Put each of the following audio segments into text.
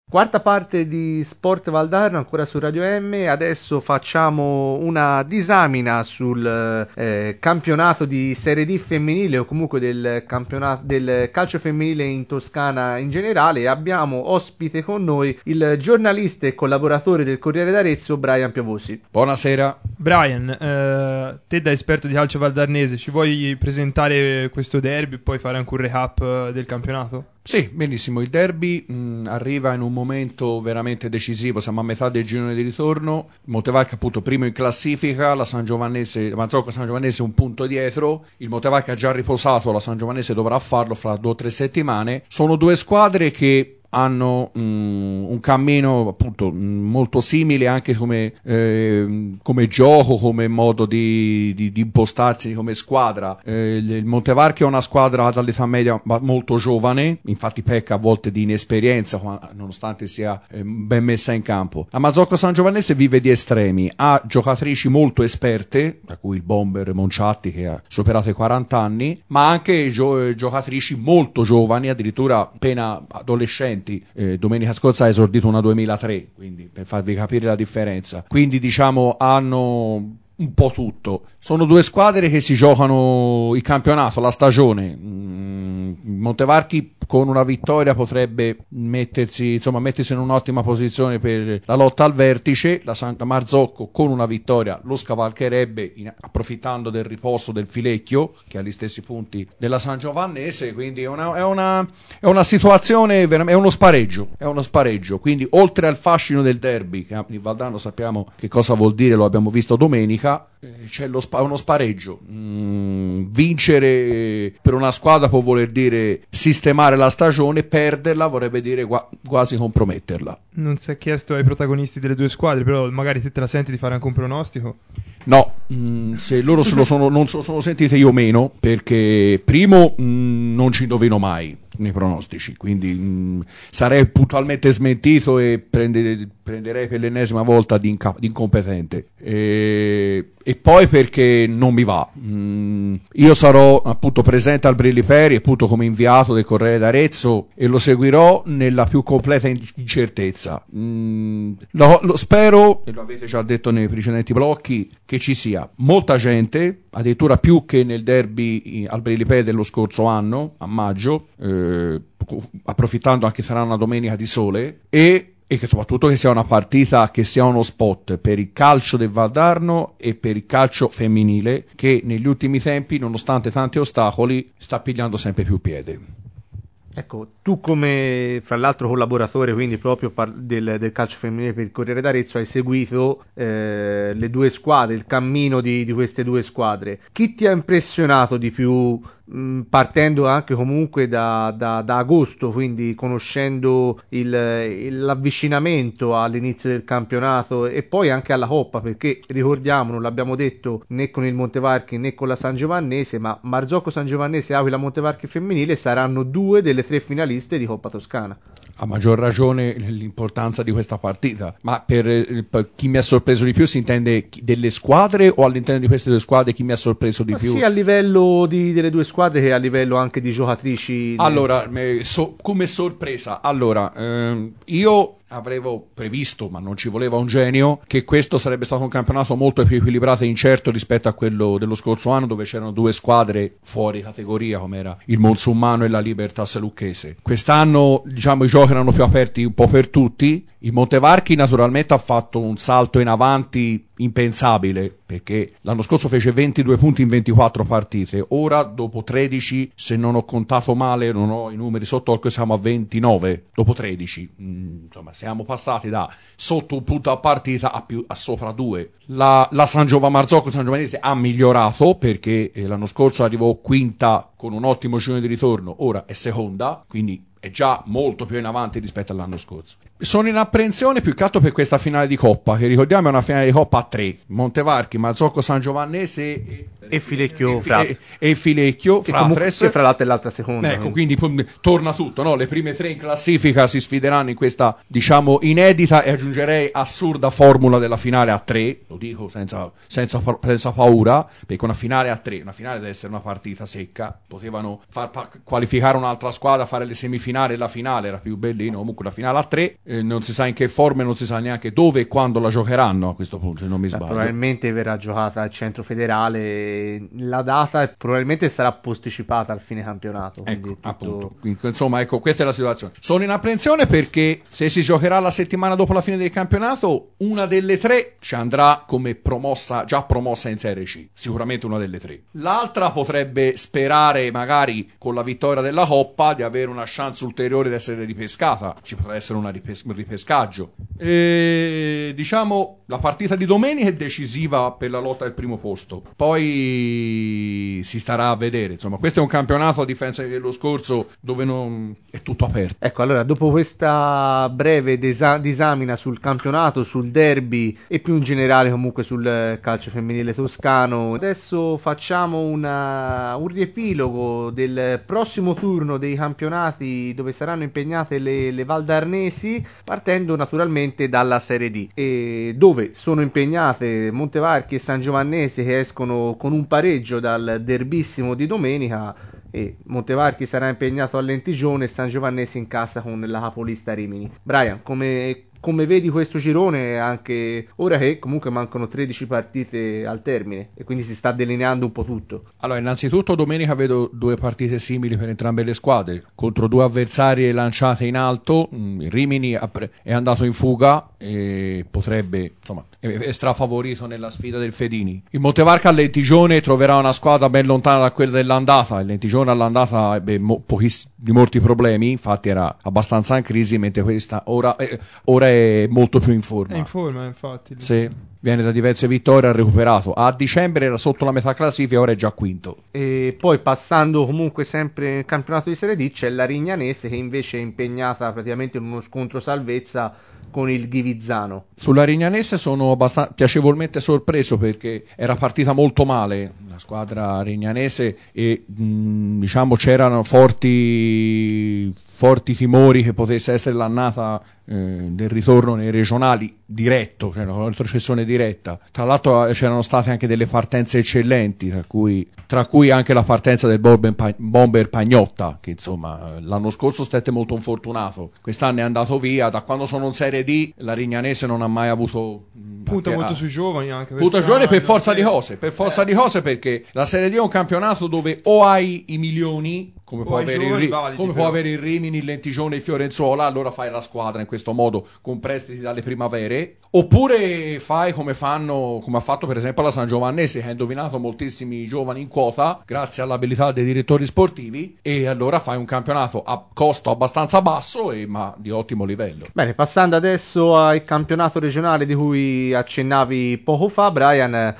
Quarta parte di Sport Valdarno ancora su Radio M. Adesso facciamo una disamina sul campionato di Serie D femminile, o comunque del campionato del calcio femminile in Toscana in generale. Abbiamo ospite con noi il giornalista e collaboratore del Corriere d'Arezzo Brian Piovosi. Buonasera Brian, te da esperto di calcio valdarnese ci vuoi presentare questo derby e poi fare anche un recap del campionato? Sì, benissimo. Il derby arriva in un momento veramente decisivo. Siamo a metà del girone di ritorno. Montevacca appunto primo in classifica, la Marzocco San Giovannese un punto dietro. Il Montevacca ha già riposato, la San Giovannese dovrà farlo fra 2 o 3 settimane. Sono due squadre che hanno un cammino appunto molto simile anche come gioco, come modo di impostarsi come squadra. Il Montevarchi è una squadra dall'età media molto giovane, infatti pecca a volte di inesperienza nonostante sia ben messa in campo. La Marzocco San Giovannese vive di estremi, ha giocatrici molto esperte, tra cui il bomber Monciatti che ha superato i 40 anni, ma anche giocatrici molto giovani, addirittura appena adolescenti. Domenica scorsa ha esordito una 2003, quindi per farvi capire la differenza. Quindi diciamo hanno un po' tutto. Sono due squadre che si giocano il campionato, la stagione. Montevarchi con una vittoria potrebbe mettersi in un'ottima posizione per la lotta al vertice. La Marzocco con una vittoria lo scavalcherebbe approfittando del riposo del Filecchio che ha gli stessi punti della San Giovannese, quindi è una situazione, è uno spareggio, quindi oltre al fascino del derby, che in Valdarno sappiamo che cosa vuol dire, lo abbiamo visto domenica, c'è uno spareggio. Vincere per una squadra può voler dire sistemare la stagione, perderla vorrebbe dire quasi comprometterla. Non si è chiesto ai protagonisti delle due squadre, però magari te la senti di fare anche un pronostico? No, se loro non se lo sono sentite, io meno, perché primo non ci indovino mai nei pronostici, quindi sarei puntualmente smentito e prenderei per l'ennesima volta di incompetente, e poi perché non mi va. Io sarò appunto presente al Brilli-Peri appunto come inviato del Corriere d'Arezzo e lo seguirò nella più completa incertezza. Lo spero, e lo avete già detto nei precedenti blocchi, che ci sia molta gente, addirittura più che nel derby al Brilli-Peri dello scorso anno, a maggio, approfittando anche sarà una domenica di sole, e che soprattutto che sia una partita, che sia uno spot per il calcio del Valdarno e per il calcio femminile, che negli ultimi tempi, nonostante tanti ostacoli, sta pigliando sempre più piede. Ecco, tu come fra l'altro collaboratore quindi proprio del calcio femminile per il Corriere d'Arezzo hai seguito le due squadre, il cammino di queste due squadre. Chi ti ha impressionato di più, partendo anche comunque da agosto, quindi conoscendo l'avvicinamento all'inizio del campionato e poi anche alla Coppa, perché ricordiamo, non l'abbiamo detto né con il Montevarchi né con la San Giovannese, ma Marzocco San Giovannese e Aquila Montevarchi femminile saranno 2 delle 3 finaliste di Coppa Toscana. A maggior ragione l'importanza di questa partita, ma per chi mi ha sorpreso di più si intende delle squadre, o all'interno di queste due squadre chi mi ha sorpreso di più? Sì, a livello delle due squadre che a livello anche di giocatrici. Allora, come sorpresa, io avevo previsto, ma non ci voleva un genio, che questo sarebbe stato un campionato molto più equilibrato e incerto rispetto a quello dello scorso anno, dove c'erano due squadre fuori categoria, come era il Monsummano e la Libertas Lucchese. Quest'anno, diciamo, i giochi erano più aperti un po' per tutti. Il Montevarchi naturalmente ha fatto un salto in avanti impensabile, perché l'anno scorso fece 22 punti in 24 partite, ora dopo 13, se non ho contato male, non ho i numeri sott'occhio, siamo a 29 dopo 13. Insomma, siamo passati da sotto un punto a partita a sopra 2. La Marzocco San Giovannese ha migliorato, perché l'anno scorso arrivò quinta con un ottimo girone di ritorno, ora è seconda, quindi è già molto più in avanti rispetto all'anno scorso. Sono in apprensione più che altro per questa finale di Coppa, che ricordiamo è una finale di Coppa a 3, Montevarchi, Marzocco San Giovannese e Filecchio e Filecchio Fratres, che fra l'altro è l'altra seconda. Ecco, quindi torna tutto, no? Le prime 3 in classifica si sfideranno in questa, diciamo, inedita e aggiungerei assurda formula della finale a 3, lo dico senza paura, perché una finale a 3, una finale deve essere una partita secca, potevano qualificare un'altra squadra, fare le semifinali semifinale e la finale era più bellino, comunque la finale a 3, non si sa in che forma e non si sa neanche dove e quando la giocheranno a questo punto, se non mi sbaglio. Probabilmente verrà giocata al centro federale, la data probabilmente sarà posticipata al fine campionato. Ecco, Tutto... appunto. Insomma, ecco, questa è la situazione. Sono in apprensione perché se si giocherà la settimana dopo la fine del campionato, una delle 3 ci andrà come promossa, già promossa in Serie C, sicuramente una delle 3. L'altra potrebbe sperare magari con la vittoria della Coppa di avere una chance ulteriore di essere ripescata, ci potrà essere un ripescaggio. E diciamo la partita di domenica è decisiva per la lotta al primo posto, poi si starà a vedere, insomma questo è un campionato a differenza dello scorso dove non è tutto aperto. Ecco, allora dopo questa breve disamina sul campionato, sul derby e più in generale comunque sul calcio femminile toscano, adesso facciamo un riepilogo del prossimo turno dei campionati dove saranno impegnate le valdarnesi, partendo naturalmente dalla Serie D, e dove sono impegnate Montevarchi e San Giovannese, che escono con un pareggio dal derbissimo di domenica, e Montevarchi sarà impegnato a Lentigione e San Giovannese in casa con la capolista Rimini. Brian, come vedi questo girone, anche ora che comunque mancano 13 partite al termine e quindi si sta delineando un po' tutto? Allora, innanzitutto domenica vedo 2 partite simili per entrambe le squadre, contro 2 avversarie lanciate in alto. Rimini è andato in fuga e potrebbe, insomma, è strafavorito nella sfida del Fedini. Il Montevarca a Lentigione troverà una squadra ben lontana da quella dell'andata. Il Lentigione all'andata ebbe molti problemi, infatti era abbastanza in crisi, mentre questa ora è molto più in forma. È in forma, infatti. Sì, viene da diverse vittorie, ha recuperato. A dicembre era sotto la metà classifica, ora è già quinto. E poi passando comunque sempre nel campionato di Serie D c'è la Rignanese, che invece è impegnata praticamente in uno scontro salvezza con il Ghivizzano. Sulla Rignanese sono piacevolmente sorpreso perché era partita molto male la squadra rignanese e diciamo c'erano forti timori che potesse essere l'annata del ritorno nei regionali diretto, cioè una retrocessione diretta. Tra l'altro c'erano state anche delle partenze eccellenti, tra cui anche la partenza del Bomber Pagnotta, che insomma l'anno scorso stette molto infortunato, quest'anno è andato via. Da quando sono in Serie D la Rignanese non ha mai avuto punta molto sui giovani, anche punta giovani per forza di cose, perché la Serie D è un campionato dove o hai i milioni come può avere il Rimini, il Lentigione, il Fiorenzuola, allora fai la squadra in questo modo con prestiti dalle primavere, oppure fai come ha fatto per esempio la San Giovannese, che ha indovinato moltissimi giovani in quota grazie all'abilità dei direttori sportivi, e allora fai un campionato a costo abbastanza basso ma di ottimo livello. Bene, passando adesso al campionato regionale di cui accennavi poco fa, Brian, le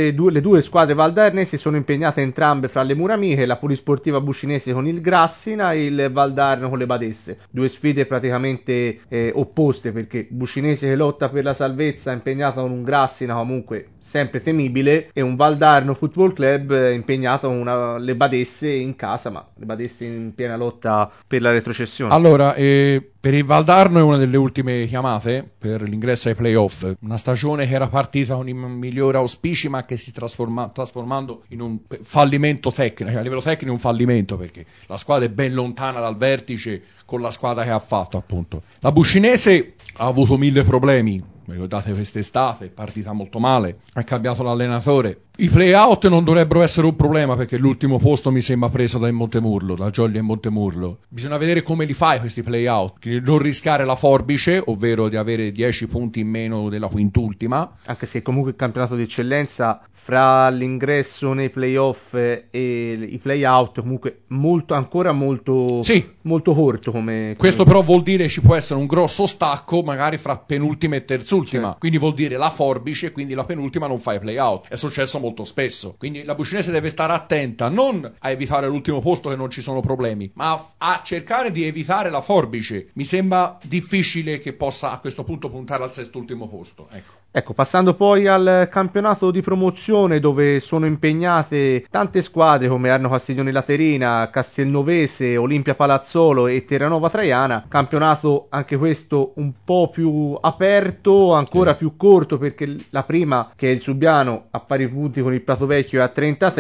due squadre valdarnesi sono impegnate entrambe fra le mura amiche, la Polisportiva Buscinese con il Grassina e il Valdarno con le Badesse. Due sfide praticamente opposte, perché Buscinese che lotta per la salvezza impegnata con un Grassina comunque sempre temibile, e un Valdarno Football Club impegnato con le Badesse in casa, ma le Badesse in piena lotta per la retrocessione. Allora, per il Valdarno è una delle ultime chiamate per l'ingresso ai playoff, una stagione che era partita con i migliori auspici ma che si trasformando in un fallimento tecnico, a livello tecnico un fallimento, perché la squadra è ben lontana dal vertice con la squadra che ha fatto, appunto. La Buscinese ha avuto 1000 problemi, ricordate quest'estate, è partita molto male, ha cambiato l'allenatore. I play-out non dovrebbero essere un problema perché l'ultimo posto mi sembra preso dal Montemurlo, da Gioglia e Montemurlo. Bisogna vedere come li fai questi play-out, non rischiare la forbice, ovvero di avere 10 punti in meno della quintultima. Anche se comunque il campionato di eccellenza, fra l'ingresso nei play-off e i play-out, comunque ancora molto corto come... Questo però vuol dire ci può essere un grosso stacco magari fra penultima e terzultima, certo. Quindi vuol dire la forbice, quindi la penultima non fa i play-out. È successo molto spesso, quindi la Buscinese deve stare attenta non a evitare l'ultimo posto, che non ci sono problemi, ma a cercare di evitare la forbice. Mi sembra difficile che possa a questo punto puntare al sest'ultimo posto. Ecco, passando poi al campionato di promozione, dove sono impegnate tante squadre come Arno Castiglione Laterina, Castelnovese, Olimpia Palazzolo e Terranova Traiana. Campionato anche questo un po' più aperto, ancora più corto, perché la prima, che è il Subiano, a pari punti punti con il Prato Vecchio è a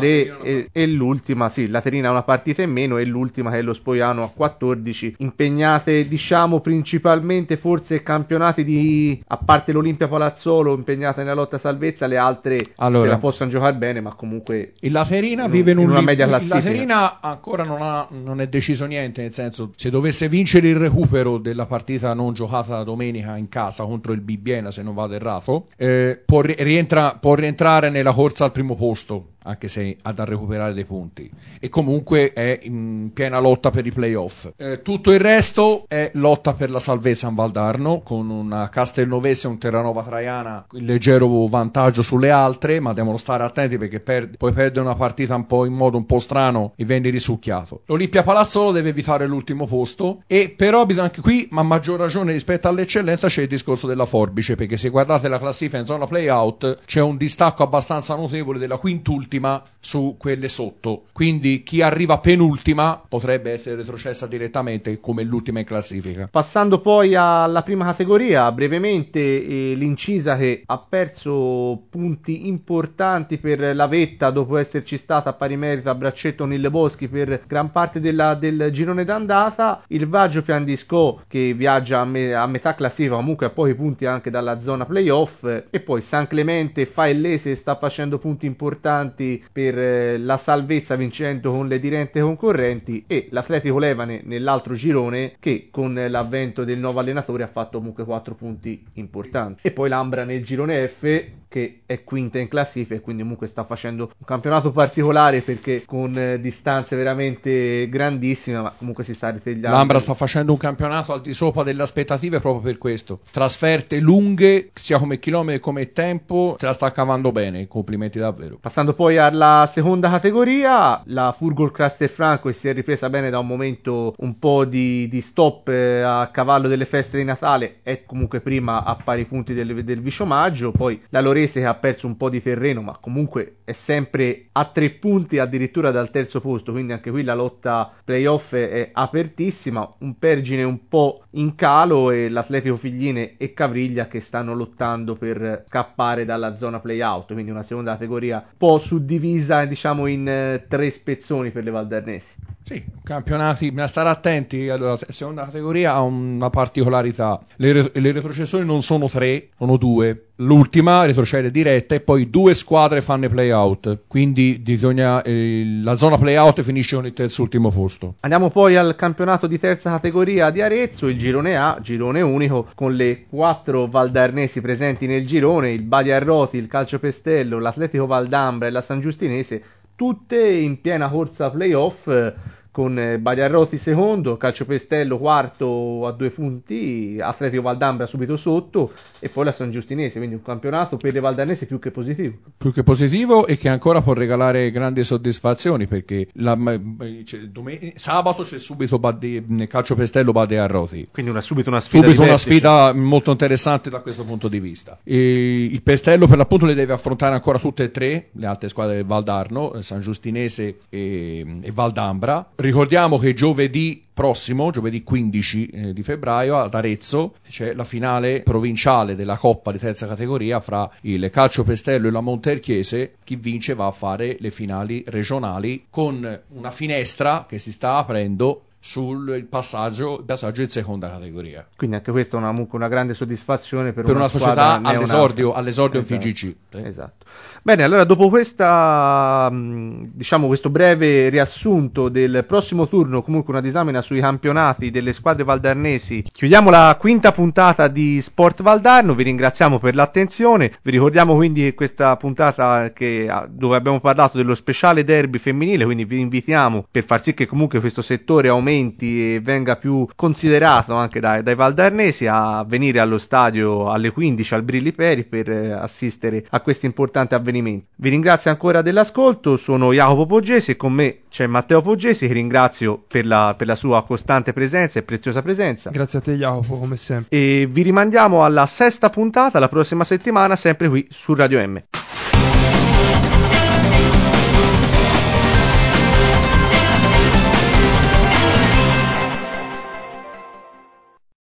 33 e l'ultima, sì, Laterina ha una partita in meno e l'ultima che è lo Spoiano a 14, impegnate diciamo principalmente forse campionati a parte l'Olimpia Palazzolo impegnata nella lotta a salvezza, le altre se la possono giocare bene, ma comunque il Laterina vive in una media il classifica. Laterina ancora non è deciso niente, nel senso, se dovesse vincere il recupero della partita non giocata domenica in casa contro il Bibbiena, se non vado errato, può rientrare nella corsa al primo posto, anche se ha da recuperare dei punti, e comunque è in piena lotta per i playoff. Tutto il resto è lotta per la salvezza in Valdarno, con una Castelnovese e un Terranova Traiana in leggero vantaggio sulle altre, ma devono stare attenti perché poi perde una partita un po' in modo un po' strano e viene risucchiato. L'Olimpia Palazzolo deve evitare l'ultimo posto, e però bisogna anche qui, ma a maggior ragione rispetto all'eccellenza, c'è il discorso della forbice, perché se guardate la classifica in zona play-out c'è un distacco abbastanza notevole della quintultima su quelle sotto, quindi chi arriva penultima potrebbe essere retrocessa direttamente come l'ultima in classifica. Passando poi alla prima categoria, brevemente l'Incisa che ha perso punti importanti per la vetta dopo esserci stata a pari merito a braccetto Nille Boschi per gran parte del girone d'andata, il Vaggio Piandisco che viaggia a metà classifica, comunque a pochi punti anche dalla zona playoff, e poi San Clemente Faellese sta facendo punti importanti per la salvezza vincendo con le dirette concorrenti, e l'Atletico Levane nell'altro girone che con l'avvento del nuovo allenatore ha fatto comunque 4 punti importanti, e poi l'Ambra nel girone F che è quinta in classifica e quindi comunque sta facendo un campionato particolare perché con distanze veramente grandissime, ma comunque si sta ritagliando. L'Ambra sta facendo un campionato al di sopra delle aspettative proprio per questo, trasferte lunghe sia come chilometri come tempo, te la sta cavando bene, complimenti davvero. Passando poi alla seconda categoria, la Furgol Castelfranco che si è ripresa bene da un momento un po' di stop a cavallo delle feste di Natale, è comunque prima a pari punti del Vicio Maggio, poi la Lorese che ha perso un po' di terreno ma comunque è sempre a 3 punti addirittura dal terzo posto, quindi anche qui la lotta playoff è apertissima, un Pergine un po' in calo e l'Atletico Figline e Cavriglia che stanno lottando per scappare dalla zona playout, quindi una seconda categoria un po' suddivisa diciamo in 3 spezzoni per le valdarnesi. Sì, campionati, bisogna stare attenti. Allora, la seconda categoria ha una particolarità, le retrocessioni non sono 3, sono 2, l'ultima retrocede diretta e poi 2 squadre fanno i play-out, quindi bisogna la zona play-out finisce con il terzultimo posto. Andiamo poi al campionato di terza categoria di Arezzo, il girone A, girone unico, con le 4 valdarnesi presenti nel girone, il Badi Arroti, il Calcio Pestello, l'Atletico Valdambra e la San Giustinese, tutte in piena corsa playoff, con Badi Arroti secondo, Calcio Pestello quarto a 2 punti, Atletico Valdambra subito sotto e poi la San Giustinese, quindi un campionato per le valdarnesi più che positivo. Più che positivo e che ancora può regalare grandi soddisfazioni, perché sabato c'è subito Calcio Pestello Badi Arroti. Quindi subito una sfida molto interessante da questo punto di vista. E il Pestello per l'appunto le deve affrontare ancora tutte e 3 le altre squadre del Valdarno, San Giustinese e Valdambra. Ricordiamo che giovedì prossimo, giovedì 15 di febbraio, ad Arezzo c'è la finale provinciale della Coppa di terza categoria fra il Calcio Pestello e la Monterchiese. Chi vince va a fare le finali regionali con una finestra che si sta aprendo sul passaggio in seconda categoria. Quindi anche questa è una grande soddisfazione per una società all'esordio esatto. in FIGC. Esatto. Bene, allora dopo questo breve riassunto del prossimo turno, comunque una disamina sui campionati delle squadre valdarnesi, chiudiamo la quinta puntata di Sport Valdarno. Vi ringraziamo per l'attenzione, vi ricordiamo quindi che questa puntata dove abbiamo parlato dello speciale derby femminile, quindi vi invitiamo, per far sì che comunque questo settore aumenti e venga più considerato anche dai valdarnesi, a venire allo stadio alle 15 al Brilli Peri per assistere a questo importante avvenimento. Vi ringrazio ancora dell'ascolto, sono Jacopo Poggesi e con me c'è Matteo Poggesi, che ringrazio per la sua costante presenza e preziosa presenza. Grazie a te Jacopo, come sempre. E vi rimandiamo alla sesta puntata la prossima settimana, sempre qui su Radio M.